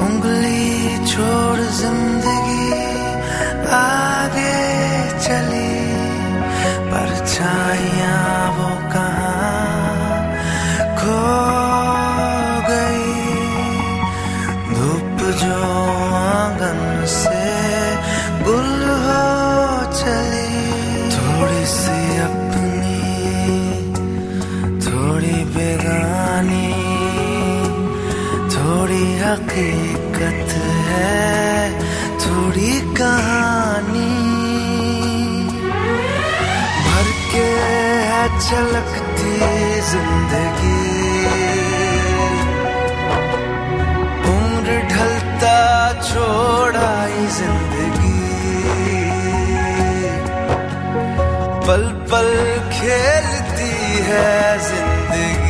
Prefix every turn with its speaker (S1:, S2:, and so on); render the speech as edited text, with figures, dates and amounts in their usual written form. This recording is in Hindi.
S1: उंगली छोड़ जिंदगी आगे चली, परछाइयां वो कहाँ खो गई। धूप जो आंगन से गुल हो चली, थोड़ी सी अपनी थोड़ी बेगानी, थोड़ी हकीकत है थोड़ी कहानी। भर के है छलकती जिंदगी, उम्र ढलता छोड़ाई जिंदगी। पल पल खेलती है जिंदगी,